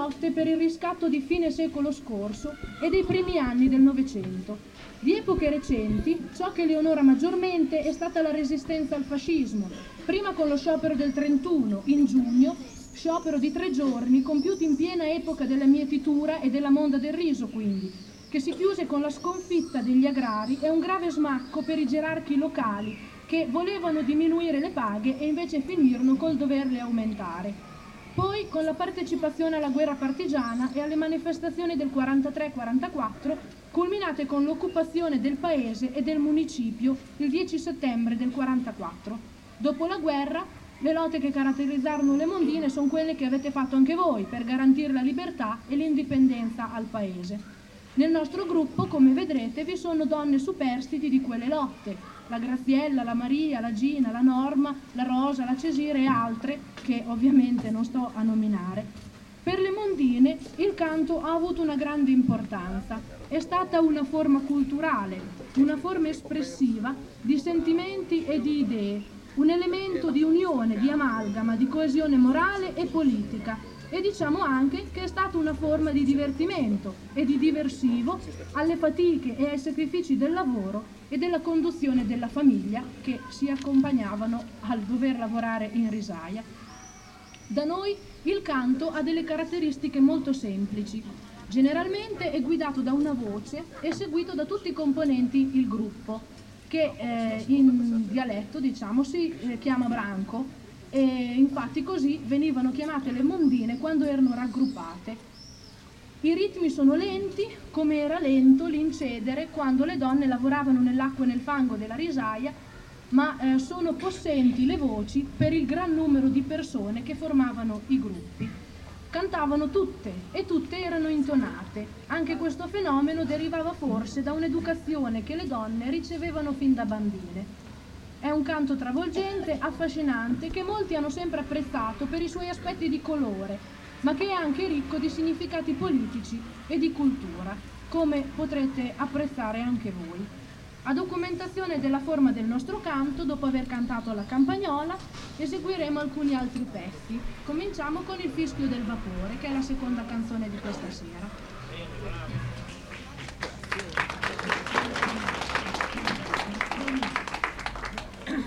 lotte per il riscatto di fine secolo scorso e dei primi anni del Novecento. Di epoche recenti, ciò che le onora maggiormente è stata la resistenza al fascismo, prima con lo sciopero del 31, in giugno, sciopero di 3 giorni, compiuto in piena epoca della mietitura e della monda del riso, quindi, che si chiuse con la sconfitta degli agrari e un grave smacco per i gerarchi locali che volevano diminuire le paghe e invece finirono col doverle aumentare. Poi, con la partecipazione alla guerra partigiana e alle manifestazioni del 43-44, culminate con l'occupazione del paese e del municipio il 10 settembre del 44. Dopo la guerra, le lotte che caratterizzarono le mondine sono quelle che avete fatto anche voi per garantire la libertà e l'indipendenza al paese. Nel nostro gruppo, come vedrete, vi sono donne superstiti di quelle lotte, la Graziella, la Maria, la Gina, la Norma, la Rosa, la Cesire e altre che ovviamente non sto a nominare. Per le mondine il canto ha avuto una grande importanza, è stata una forma culturale, una forma espressiva di sentimenti e di idee, un elemento di unione, di amalgama, di coesione morale e politica, e diciamo anche che è stata una forma di divertimento e di diversivo alle fatiche e ai sacrifici del lavoro e della conduzione della famiglia che si accompagnavano al dover lavorare in risaia. Da noi il canto ha delle caratteristiche molto semplici. Generalmente è guidato da una voce e seguito da tutti i componenti il gruppo, che in dialetto diciamo si chiama branco, e infatti così venivano chiamate le mondine quando erano raggruppate. I ritmi sono lenti, come era lento l'incedere quando le donne lavoravano nell'acqua e nel fango della risaia, ma sono possenti le voci per il gran numero di persone che formavano i gruppi. Cantavano tutte e tutte erano intonate. Anche questo fenomeno derivava forse da un'educazione che le donne ricevevano fin da bambine. È un canto travolgente, affascinante, che molti hanno sempre apprezzato per i suoi aspetti di colore, ma che è anche ricco di significati politici e di cultura, come potrete apprezzare anche voi. A documentazione della forma del nostro canto, dopo aver cantato la campagnola, eseguiremo alcuni altri pezzi. Cominciamo con il Fischio del Vapore, che è la seconda canzone di questa sera.